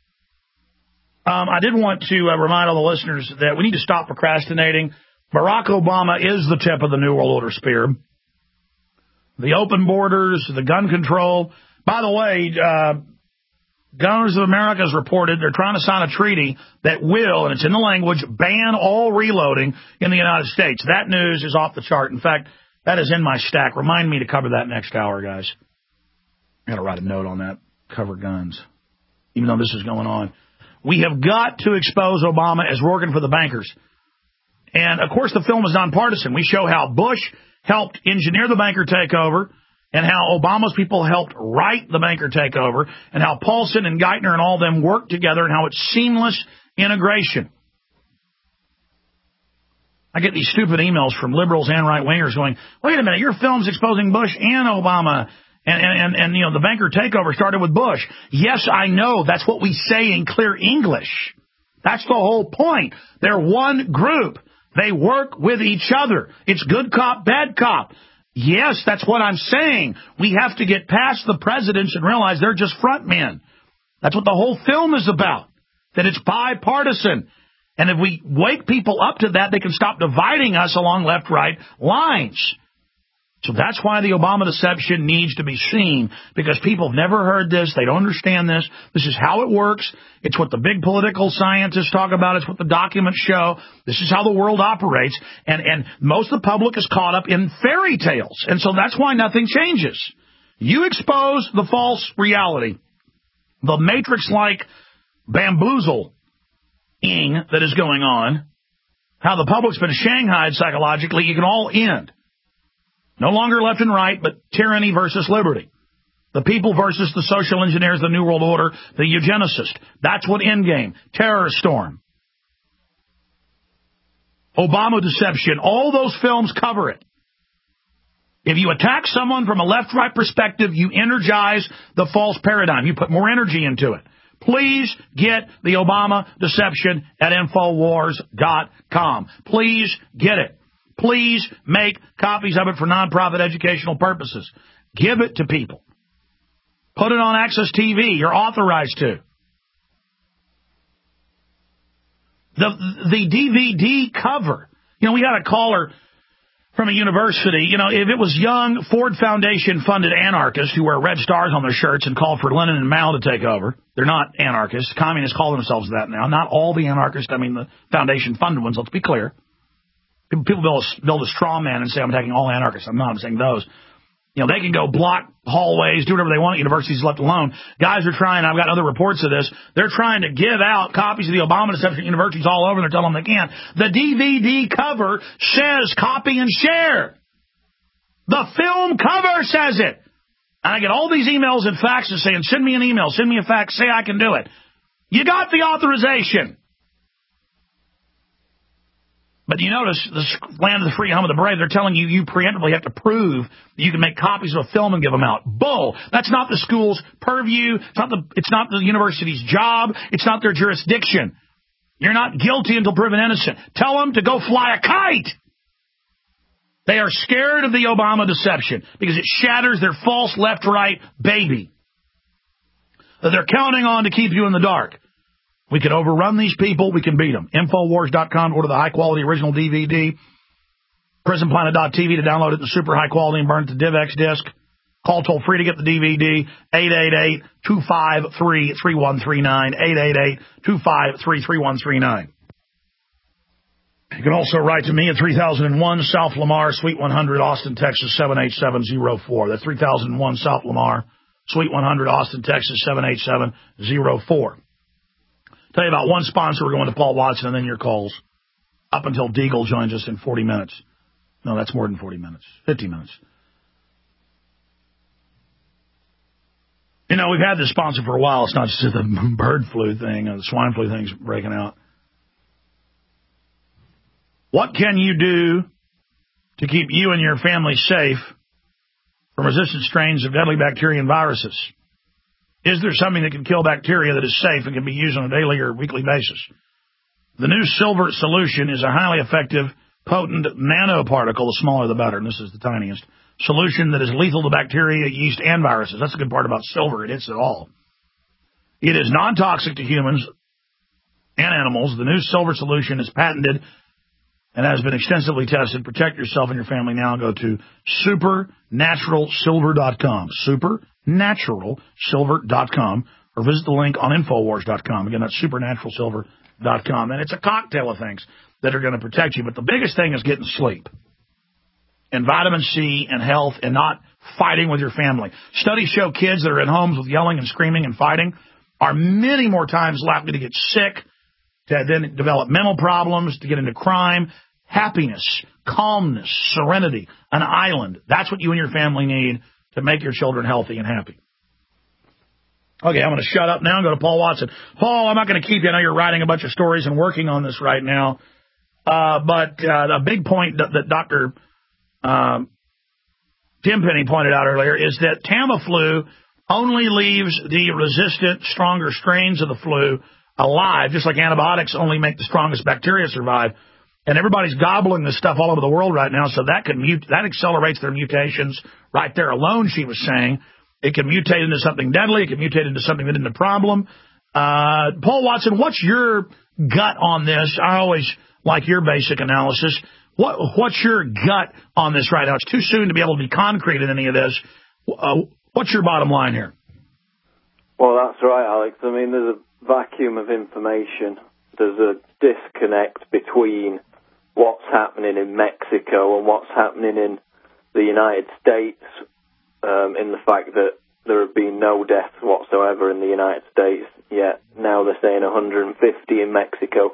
I did want to remind all the listeners that we need to stop procrastinating. Barack Obama is the tip of the New World Order spear. The open borders, the gun control. By the way, Gunners of America has reported they're trying to sign a treaty that will, and it's in the language, ban all reloading in the United States. That news is off the chart. In fact, that is in my stack. Remind me to cover that next hour, guys. I got to write a note on that. Cover guns. Even though this is going on. We have got to expose Obama as working for the bankers. And, of course, the film is nonpartisan. We show how Bush helped engineer the banker takeover, and how Obama's people helped write the banker takeover, and how Paulson and Geithner and all them worked together, and how it's seamless integration. I get these stupid emails from liberals and right-wingers going, wait a minute, your film's exposing Bush and Obama, and you know, the banker takeover started with Bush. Yes, I know. That's what we say in clear English. That's the whole point. They're one group. They work with each other. It's good cop, bad cop. Yes, that's what I'm saying. We have to get past the presidents and realize they're just front men. That's what the whole film is about, that it's bipartisan. And if we wake people up to that, they can stop dividing us along left-right lines. So that's why the Obama deception needs to be seen, because people have never heard this. They don't understand this. This is how it works. It's what the big political scientists talk about. It's what the documents show. This is how the world operates. And most of the public is caught up in fairy tales. And so that's why nothing changes. You expose the false reality, the Matrix-like bamboozling that is going on, how the public's been shanghaied psychologically, it can all end. No longer left and right, but tyranny versus liberty. The people versus the social engineers, the New World Order, the eugenicists. That's what Endgame. Terror storm. Obama deception. All those films cover it. If you attack someone from a left-right perspective, you energize the false paradigm. You put more energy into it. Please get the Obama deception at Infowars.com. Please get it. Please make copies of it for nonprofit educational purposes. Give it to people. Put it on Access TV. You're authorized to. The DVD cover. You know, we had a caller from a university. You know, if it was young Ford Foundation funded anarchists who wear red stars on their shirts and call for Lenin and Mao to take over, they're not anarchists. Communists call themselves that now. Not all the anarchists. I mean, the Foundation funded ones. Let's be clear. People build a straw man and say, I'm attacking all anarchists. I'm not. I'm saying those. You know, they can go block hallways, do whatever they want at universities left alone. Guys are trying, I've got other reports of this, they're trying to give out copies of the Obama deception at universities all over, and they're telling them they can't. The DVD cover says copy and share. The film cover says it. And I get all these emails and faxes saying, send me an email, send me a fax, say I can do it. You got the authorization. But you notice, this land of the free, home of the brave, they're telling you preemptively have to prove that you can make copies of a film and give them out. Bull. That's not the school's purview. It's not the university's job. It's not their jurisdiction. You're not guilty until proven innocent. Tell them to go fly a kite. They are scared of the Obama deception because it shatters their false left-right baby that they're counting on to keep you in the dark. We can overrun these people. We can beat them. Infowars.com, order the high-quality original DVD. PrisonPlanet.tv to download it in super high quality and burn it to DivX disc. Call toll-free to get the DVD, 888-253-3139, 888-253-3139. You can also write to me at 3001 South Lamar, Suite 100, Austin, Texas, 78704. That's 3001 South Lamar, Suite 100, Austin, Texas, 78704. Tell you about one sponsor. We're going to Paul Watson and then your calls. Up until Deagle joins us in 40 minutes. No, that's more than 40 minutes. 50 minutes. You know, we've had this sponsor for a while. It's not just the bird flu thing. The swine flu thing's breaking out. What can you do to keep you and your family safe from resistant strains of deadly bacteria and viruses? Is there something that can kill bacteria that is safe and can be used on a daily or weekly basis? The new Silver solution is a highly effective, potent nanoparticle, the smaller the better, and this is the tiniest, solution that is lethal to bacteria, yeast, and viruses. That's the good part about Silver. It hits it all. It is non-toxic to humans and animals. The new Silver solution is patented and has been extensively tested. Protect yourself and your family now. Go to supernaturalsilver.com, supernaturalsilver.com, or visit the link on Infowars.com. Again, that's supernaturalsilver.com. And it's a cocktail of things that are going to protect you. But the biggest thing is getting sleep and vitamin C and health and not fighting with your family. Studies show kids that are in homes with yelling and screaming and fighting are many more times likely to get sick, to then develop mental problems, to get into crime. Happiness, calmness, serenity, an island. That's what you and your family need to make your children healthy and happy. Okay, I'm going to shut up now and go to Paul Watson. Paul, I'm not going to keep you. I know you're writing a bunch of stories and working on this right now. But the big point that Dr. Tenpenny pointed out earlier is that Tamiflu only leaves the resistant, stronger strains of the flu alive, just like antibiotics only make the strongest bacteria survive. And everybody's gobbling this stuff all over the world right now, so that accelerates their mutations right there alone, she was saying. It can mutate into something deadly. It can mutate into something that isn't a problem. Paul Watson, what's your gut on this? I always like your basic analysis. What's your gut on this right now? It's too soon to be able to be concrete in any of this. What's your bottom line here? Well, that's right, Alex. I mean, there's a vacuum of information. There's a disconnect between what's happening in Mexico and what's happening in the United States, in the fact that there have been no deaths whatsoever in the United States, yet now they're saying 150 in Mexico.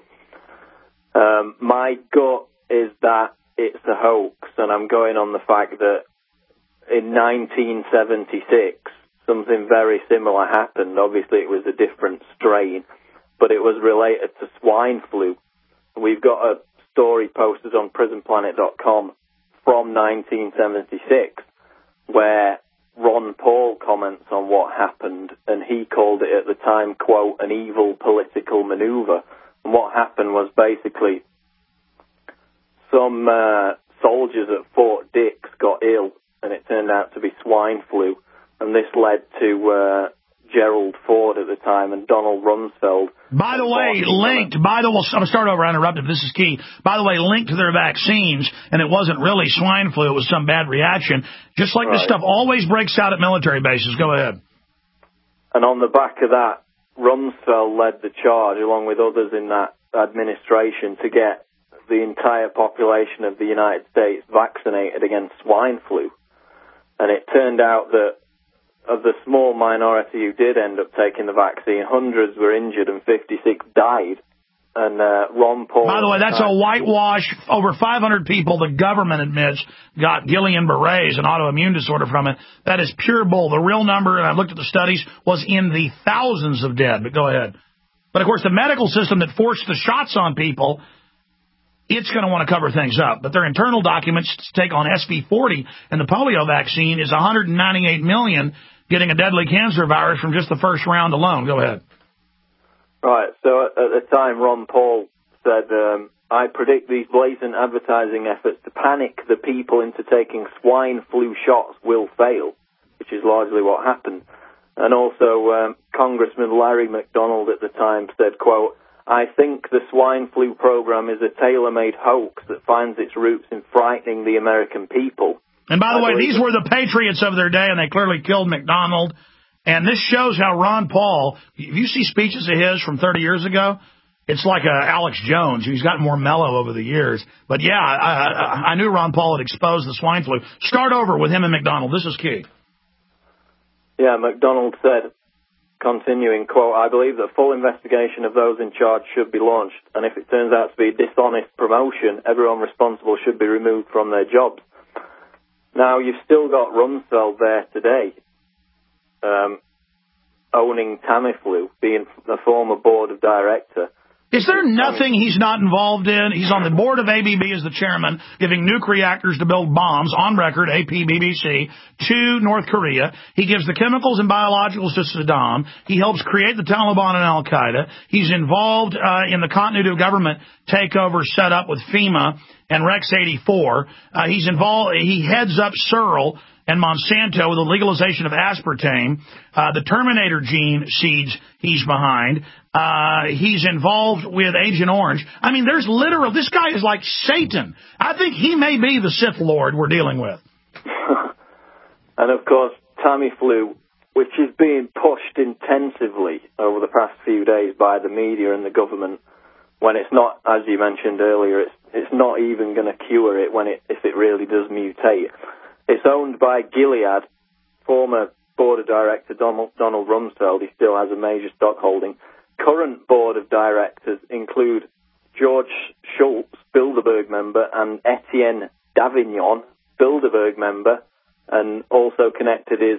My gut is that it's a hoax, and I'm going on the fact that in 1976, something very similar happened. Obviously, it was a different strain, but it was related to swine flu. We've got a story posted on PrisonPlanet.com from 1976 where Ron Paul comments on what happened, and he called it at the time, quote, an evil political maneuver. And what happened was basically some soldiers at Fort Dix got ill, and it turned out to be swine flu, and this led to Gerald Ford at the time and Donald Rumsfeld. By the way, I'm start over, I interrupted, this is key. By the way, linked to their vaccines, and it wasn't really swine flu, it was some bad reaction. Just like this stuff always breaks out at military bases. Go ahead. And on the back of that, Rumsfeld led the charge, along with others in that administration, to get the entire population of the United States vaccinated against swine flu. And it turned out that of the small minority who did end up taking the vaccine, hundreds were injured and 56 died. And Ron Paul... By the way, that's a whitewash. Over 500 people, the government admits, got Guillain-Barré, an autoimmune disorder from it. That is pure bull. The real number, and I looked at the studies, was in the thousands of dead. But go ahead. But, of course, the medical system that forced the shots on people, it's going to want to cover things up. But their internal documents to take on SV40 and the polio vaccine is 198 million getting a deadly cancer virus from just the first round alone. Go ahead. Right, so at the time, Ron Paul said, I predict these blatant advertising efforts to panic the people into taking swine flu shots will fail, which is largely what happened. And also, Congressman Larry McDonald at the time said, quote, I think the swine flu program is a tailor-made hoax that finds its roots in frightening the American people. And by the way, these were the patriots of their day, and they clearly killed McDonald. And this shows how Ron Paul, if you see speeches of his from 30 years ago, it's like Alex Jones. He's gotten more mellow over the years. But, yeah, I knew Ron Paul had exposed the swine flu. Start over with him and McDonald. This is key. Yeah, McDonald said, continuing, quote, I believe that full investigation of those in charge should be launched, and if it turns out to be dishonest promotion, everyone responsible should be removed from their jobs. Now, you've still got Rumsfeld there today, owning Tamiflu, being the former board of director. Is there nothing he's not involved in? He's on the board of ABB as the chairman, giving nuke reactors to build bombs, on record, AP, BBC, to North Korea. He gives the chemicals and biologicals to Saddam. He helps create the Taliban and Al-Qaeda. He's involved in the continuity of government takeover set up with FEMA and Rex 84. He's involved. He heads up Searle and Monsanto with the legalization of aspartame. The Terminator gene seeds he's behind. He's involved with Agent Orange. I mean, there's literal, this guy is like Satan. I think he may be the Sith Lord we're dealing with. And of course, Tamiflu, which is being pushed intensively over the past few days by the media and the government, when it's not, as you mentioned earlier, it's not even going to cure it if it really does mutate. It's owned by Gilead, former board of director Donald Rumsfeld. He still has a major stock holding. Current board of directors include George Schultz, Bilderberg member, and Etienne Davignon, Bilderberg member, and also connected is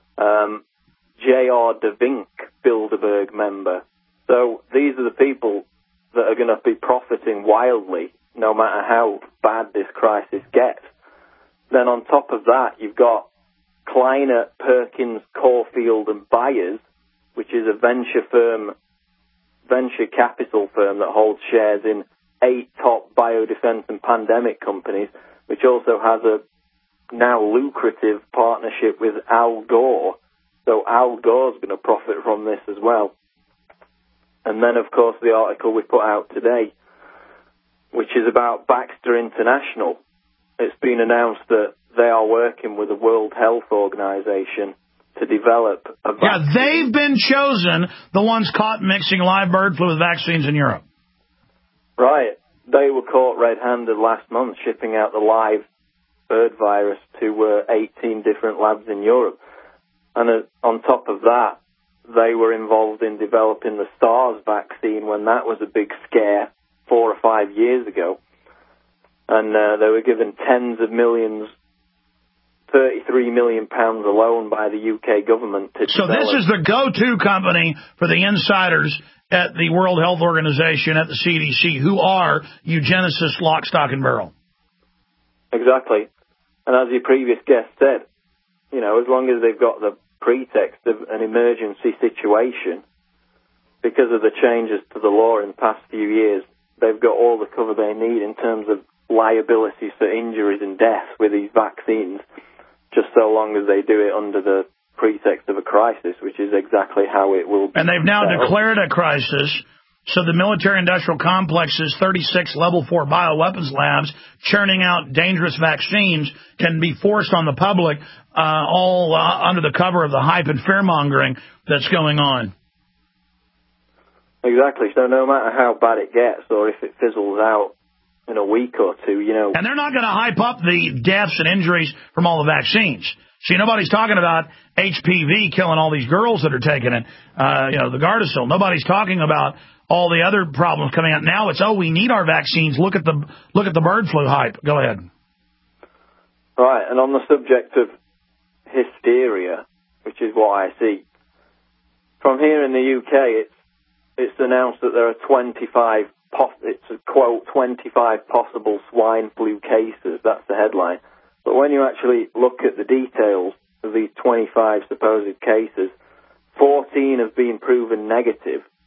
J.R. De Vink, Bilderberg member. So these are the people that are going to be profiting wildly, no matter how bad this crisis gets. Then on top of that, you've got Kleiner, Perkins, Caulfield and Byers, which is a venture capital firm that holds shares in 8 top biodefense and pandemic companies, which also has a now lucrative partnership with Al Gore. So Al Gore's going to profit from this as well. And then, of course, the article we put out today, which is about Baxter International. It's been announced that they are working with the World Health Organization to develop a vaccine. Yeah, they've been chosen, the ones caught mixing live bird flu with vaccines in Europe. Right. They were caught red-handed last month shipping out the live bird virus to 18 different labs in Europe. And on top of that, they were involved in developing the SARS vaccine when that was a big scare 4 or 5 years ago. And they were given tens of millions, £33 million alone by the UK government to So develop. this is the go-to company for the insiders at the World Health Organization, at the CDC, who are eugenicists lock, stock, and barrel. Exactly. And as your previous guest said, you know, as long as they've got the pretext of an emergency situation, because of the changes to the law in the past few years, they've got all the cover they need in terms of liabilities for injuries and deaths with these vaccines, just so long as they do it under the pretext of a crisis, which is exactly how it will be. And they've now declared a crisis, so the military-industrial complex's 36 Level 4 bioweapons labs churning out dangerous vaccines can be forced on the public, all under the cover of the hype and fear-mongering that's going on. Exactly. So no matter how bad it gets or if it fizzles out in a week or two, you know. And they're not going to hype up the deaths and injuries from all the vaccines. See, nobody's talking about HPV killing all these girls that are taking it, the Gardasil. Nobody's talking about all the other problems coming out. Now it's, we need our vaccines. Look at the bird flu hype. Go ahead. Right, and on the subject of hysteria, which is what I see, from here in the UK, it's announced that there are 25 possible swine flu cases. That's the headline. But when you actually look at the details of these 25 supposed cases, 14 have been proven negative,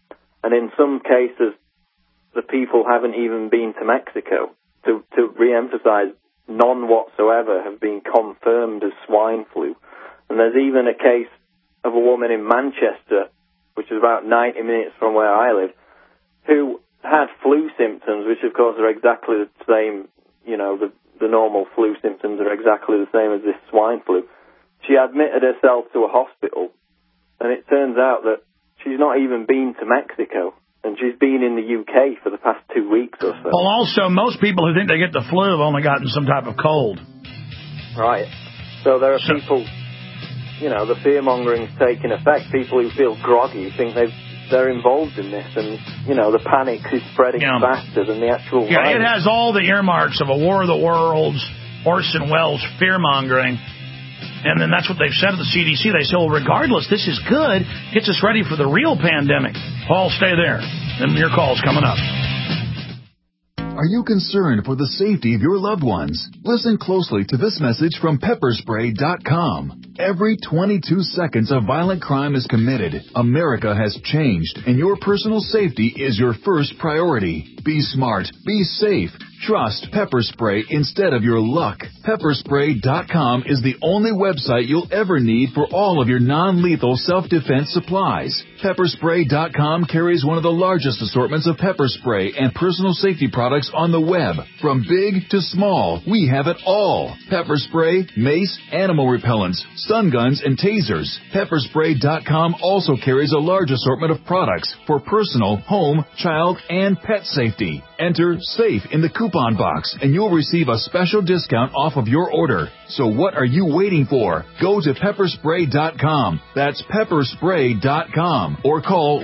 And in some cases, the people haven't even been to Mexico. To re-emphasize, none whatsoever have been confirmed as swine flu. And there's even a case of a woman in Manchester, which is about 90 minutes from where I live, who had flu symptoms, which of course are exactly the same, the normal flu symptoms are exactly the same as this swine flu. She admitted herself to a hospital, and it turns out that she's not even been to Mexico. And she's been in the UK for the past 2 weeks or so. Well, also, most people who think they get the flu have only gotten some type of cold. Right. So there are people, the fear-mongering's taking effect. People who feel groggy think they're involved in this. And, the panic is spreading faster than the actual virus. It has all the earmarks of a War of the Worlds, Orson Welles fear-mongering. And then that's what they've said to the CDC. They say, well, regardless, this is good. Gets us ready for the real pandemic. Paul, stay there. And your call's coming up. Are you concerned for the safety of your loved ones? Listen closely to this message from pepperspray.com. Every 22 seconds a violent crime is committed. America has changed, and your personal safety is your first priority. Be smart. Be safe. Trust Pepper Spray instead of your luck. Pepperspray.com is the only website you'll ever need for all of your non-lethal self-defense supplies. Pepperspray.com carries one of the largest assortments of pepper spray and personal safety products on the web. From big to small, we have it all. Pepper spray, mace, animal repellents, stun guns, and tasers. Pepperspray.com also carries a large assortment of products for personal, home, child, and pet safety. Enter SAFE in the coupon box and you'll receive a special discount off of your order. So what are you waiting for? Go to pepperspray.com. That's pepperspray.com or call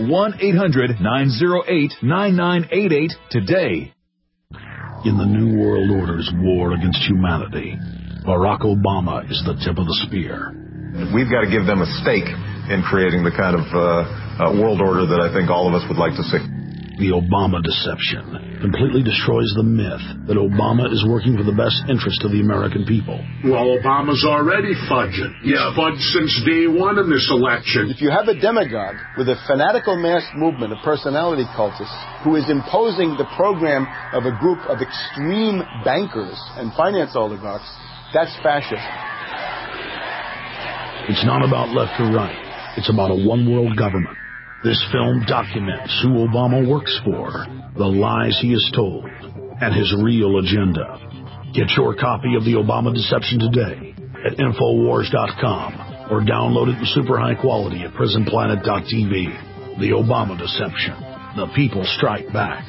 1-800-908-9988 today. In the New World Order's war against humanity, Barack Obama is the tip of the spear. We've got to give them a stake in creating the kind of world order that I think all of us would like to see. The Obama deception completely destroys the myth that Obama is working for the best interest of the American people. Well, Obama's already fudging. He's fudged since day one in this election. If you have a demagogue with a fanatical mass movement of personality cultists who is imposing the program of a group of extreme bankers and finance oligarchs, that's fascism. It's not about left or right. It's about a one-world government. This film documents who Obama works for, the lies he has told, and his real agenda. Get your copy of The Obama Deception today at Infowars.com or download it in super high quality at PrisonPlanet.tv. The Obama Deception. The people strike back.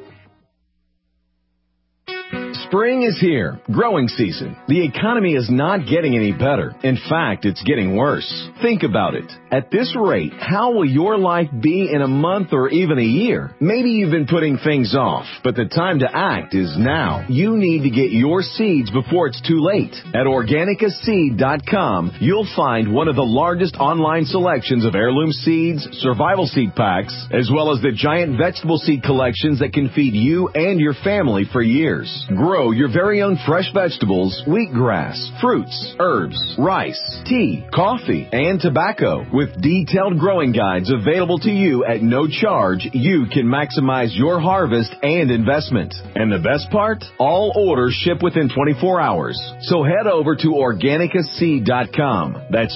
Spring is here. Growing season. The economy is not getting any better. In fact, it's getting worse. Think about it. At this rate, how will your life be in a month or even a year? Maybe you've been putting things off, but the time to act is now. You need to get your seeds before it's too late. At Organicaseed.com, you'll find one of the largest online selections of heirloom seeds, survival seed packs, as well as the giant vegetable seed collections that can feed you and your family for years. Grow your very own fresh vegetables, wheatgrass, fruits, herbs, rice, tea, coffee, and tobacco. With detailed growing guides available to you at no charge, you can maximize your harvest and investment. And the best part? All orders ship within 24 hours. So head over to Organicaseed.com. That's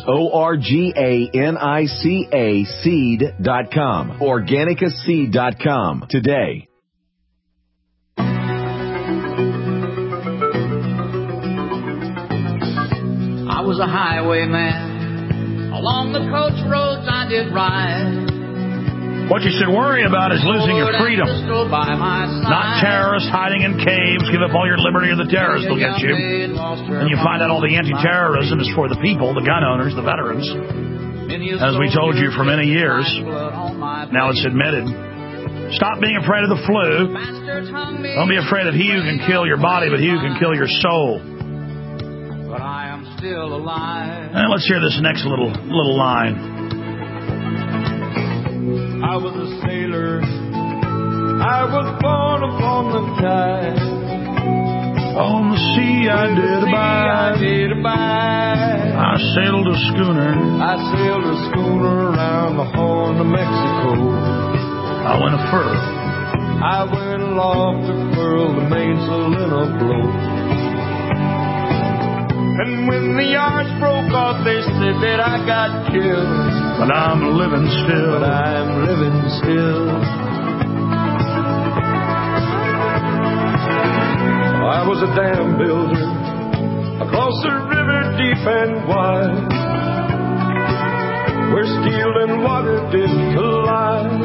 Organica seed.com. Organicaseed.com today. I was a highwayman. Along the coach roads I did ride. What you should worry about is losing your freedom. Not terrorists hiding in caves. Give up all your liberty or the terrorists will get you. And you find out all the anti-terrorism is for the people, the gun owners, the veterans. As we told you for many years, now it's admitted. Stop being afraid of the flu. Don't be afraid of he who can kill your body, but he who can kill your soul. Still alive. And let's hear this next little line. I was a sailor. I was born upon the tide. On the sea I did abide. I sailed a schooner. I sailed a schooner around the Horn of Mexico. I went a fur. I went aloft to furl the mainsail in a blow. And when the yards broke off, they said that I got killed. But I'm living still. But I'm living still. I was a dam builder across the river deep and wide, where steel and water did collide.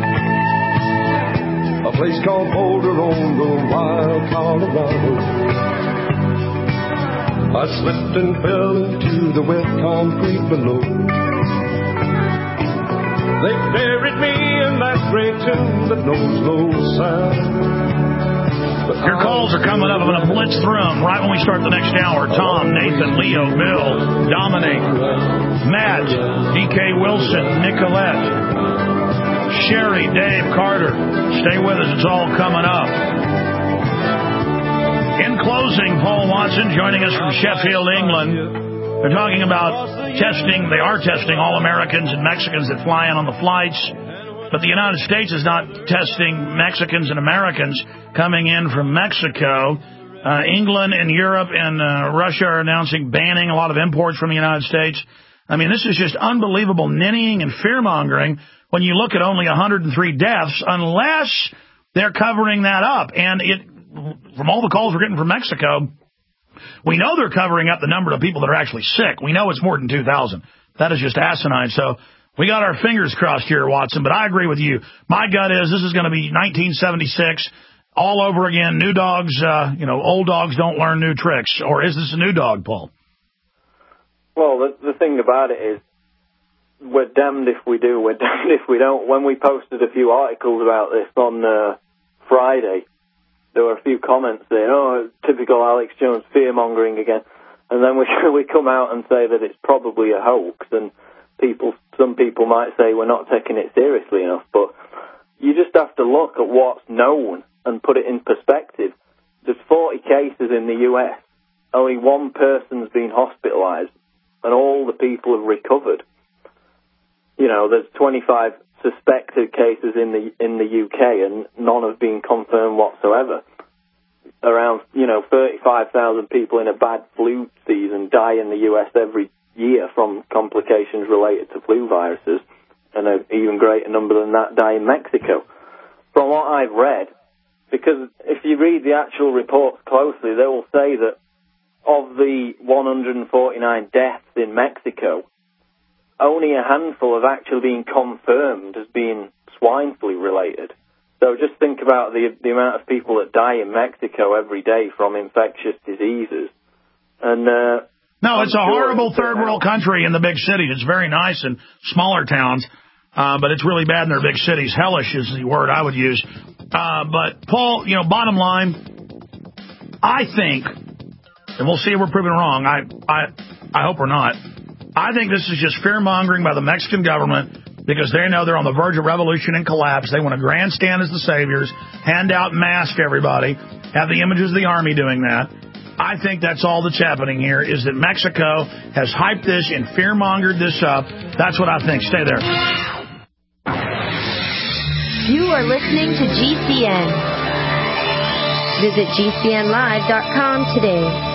A place called Boulder on the wild Colorado. I slipped and fell into the wet concrete below. They buried me in that great tomb that knows no sound. Your calls are coming up. I'm going to blitz through them right when we start the next hour. Tom, Nathan, Leo, Bill, Dominic, Matt, DK Wilson, Nicolette, Sherry, Dave, Carter. Stay with us. It's all coming up. In closing, Paul Watson joining us from Sheffield, England. They're talking about testing. They are testing all Americans and Mexicans that fly in on the flights. But the United States is not testing Mexicans and Americans coming in from Mexico. England and Europe and Russia are announcing banning a lot of imports from the United States. I mean, this is just unbelievable ninnying and fear-mongering when you look at only 103 deaths, unless they're covering that up. And from all the calls we're getting from Mexico, we know they're covering up the number of people that are actually sick. We know it's more than 2,000. That is just asinine. So we got our fingers crossed here, Watson, but I agree with you. My gut is this is going to be 1976 all over again. New dogs, old dogs don't learn new tricks. Or is this a new dog, Paul? Well, the thing about it is we're damned if we do, we're damned if we don't. When we posted a few articles about this on Friday, there were a few comments saying, oh, typical Alex Jones fear-mongering again. And then we come out and say that it's probably a hoax. And some people might say we're not taking it seriously enough. But you just have to look at what's known and put it in perspective. There's 40 cases in the U.S. Only one person's been hospitalized, and all the people have recovered. There's 25 suspected cases in the UK, and none have been confirmed whatsoever. Around 35,000 people in a bad flu season die in the US every year from complications related to flu viruses, and an even greater number than that die in Mexico. From what I've read, because if you read the actual reports closely, they will say that of the 149 deaths in Mexico, only a handful have actually been confirmed as being swine flu related. So just think about the amount of people that die in Mexico every day from infectious diseases. And no, it's a horrible third world country in the big cities. It's very nice in smaller towns, but it's really bad in their big cities. Hellish is the word I would use. But Paul, bottom line, I think, and we'll see if we're proven wrong. I hope we're not. I think this is just fear-mongering by the Mexican government because they know they're on the verge of revolution and collapse. They want to grandstand as the saviors, hand out masks to everybody, have the images of the army doing that. I think that's all that's happening here is that Mexico has hyped this and fear-mongered this up. That's what I think. Stay there. You are listening to GCN. Visit GCNlive.com today.